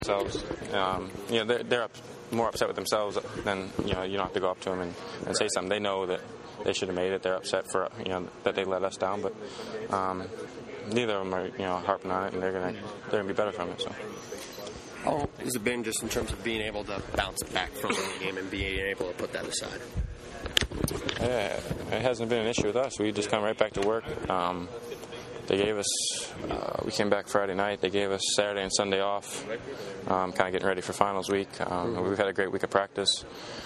themselves. They're more upset with themselves than you don't have to go up to them and say something. They know that they should have made it. They're upset for that they let us down, but neither of them are harping on it, and they're gonna be better from it. So. How has it been just in terms of being able to bounce back from the game and being able to put that aside? Yeah, it hasn't been an issue with us. We just come right back to work. They gave us, we came back Friday night. They gave us Saturday and Sunday off, kind of getting ready for finals week. We've had a great week of practice.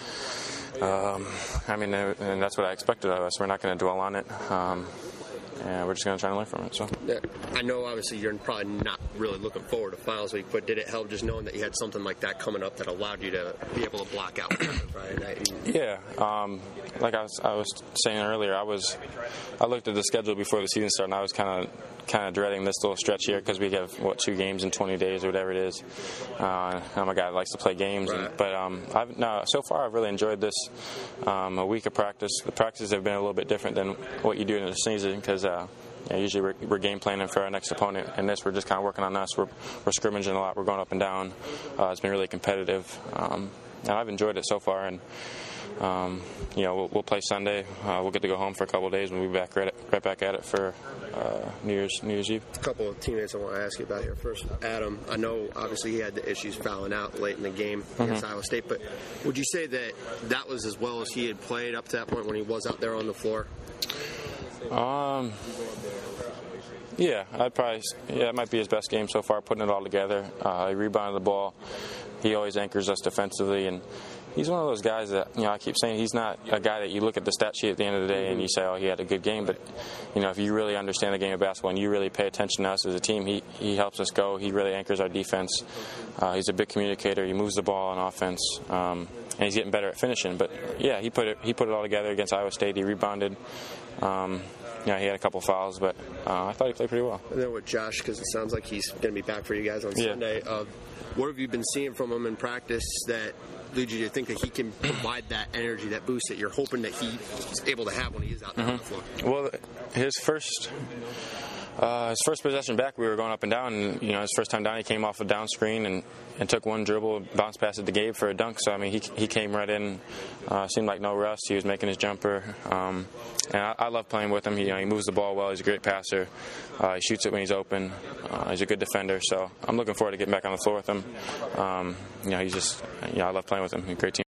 And that's what I expected of us. We're not going to dwell on it. And we're just going to try and learn from it. So I know, obviously, you're probably not really looking forward to finals week, but did it help just knowing that you had something like that coming up that allowed you to be able to block out Friday night? Yeah. Like I was saying earlier, I looked at the schedule before the season started, and I was kind of dreading this little stretch here because we have 2 games in 20 days or whatever it is. I'm a guy that likes to play games, but so far I've really enjoyed this. A week of practice. The practices have been a little bit different than what you do in the season because usually we're game planning for our next opponent, and this we're just kind of working on us. We're scrimmaging a lot. We're going up and down. It's been really competitive, and I've enjoyed it so far. And we'll play Sunday. We'll get to go home for a couple of days, and we'll be back right back at it for New Year's Eve. A couple of teammates I want to ask you about here. First, Adam, I know obviously he had the issues fouling out late in the game against Iowa State, but would you say that was as well as he had played up to that point when he was out there on the floor? Yeah, it might be his best game so far, putting it all together. He rebounded the ball. He always anchors us defensively, and he's one of those guys that, I keep saying he's not a guy that you look at the stat sheet at the end of the day and you say, oh, he had a good game. But, if you really understand the game of basketball and you really pay attention to us as a team, he helps us go. He really anchors our defense. He's a big communicator. He moves the ball on offense. And he's getting better at finishing. But, yeah, he put it all together against Iowa State. He rebounded. He had a couple fouls, but I thought he played pretty well. And then with Josh, because it sounds like he's going to be back for you guys on Sunday, what have you been seeing from him in practice that leads you to think that he can provide that energy, that boost that you're hoping that he's able to have when he is out there on the floor? Well, his first possession back, we were going up and down, and his first time down, he came off a down screen and took one dribble, bounced past it to Gabe for a dunk. So he came right in, seemed like no rust. He was making his jumper, and I love playing with him. He moves the ball well. He's a great passer. He shoots it when he's open. He's a good defender. So I'm looking forward to getting back on the floor with him. I love playing with him. He's a great team.